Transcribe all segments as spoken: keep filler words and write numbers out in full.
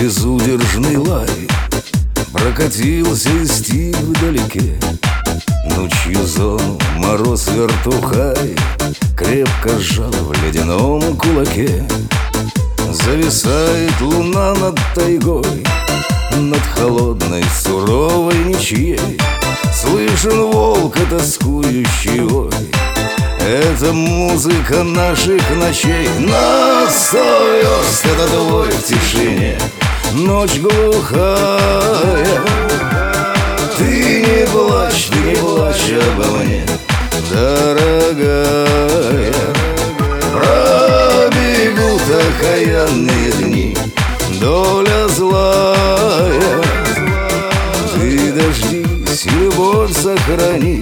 безудержный лай прокатился и стих вдалеке. Ночью зону мороз вертухай крепко сжал в ледяном кулаке. Зависает луна над тайгой, над холодной суровой ничьей. Слышен волк, тоскующий вой. Это музыка наших ночей. На сто верст это твой в тишине. Ночь глухая. Ты не плачь, ты не плачь обо мне, дорогая. Пробегут окаянные дни, доля злая. Ты дождись и любовь сохрани,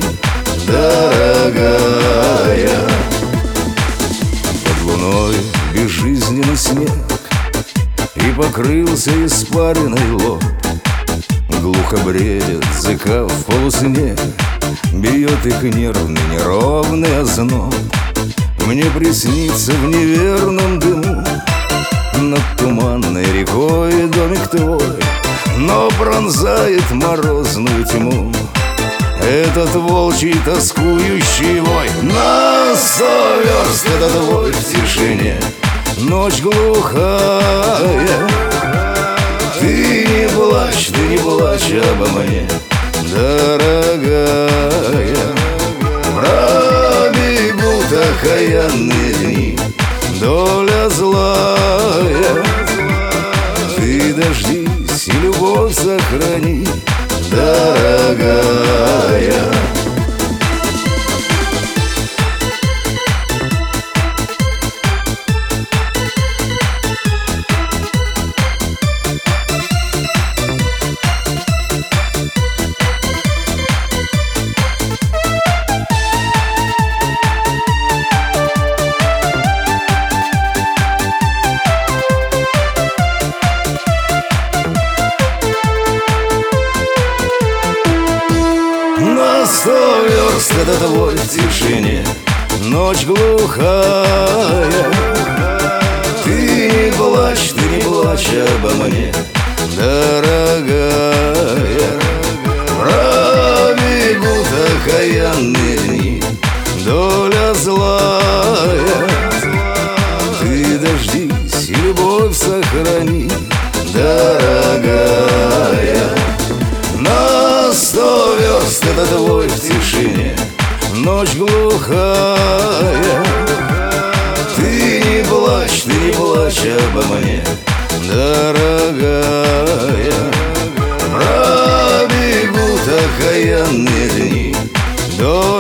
дорогая. Под луной безжизненный снег, и покрылся испаренный лоб. Глухо бредят зыка в полусне, бьет их нервный неровный озноб. Мне приснится в неверном дыму над туманной рекой домик твой, но пронзает морозную тьму этот волчий тоскующий вой. На сто верст это твой в тишине. Ночь глухая. Ты не плачь, ты не плачь обо мне, дорогая. Пробегут окаянные дни, доля злая. Ты дождись и любовь сохрани, дорогая. На сто верст это твой в тишине. Ночь глухая. Ты не плачь, ты не плачь обо мне, дорогая. Пробегут окаянные дни, доля злая. Ты дождись и любовь сохрани, дорогая. На сто верст это твой в тишине. Ночь глухая. Ты не плачь, ты не плачь обо мне, дорогая. Пробегут окаянные дни, до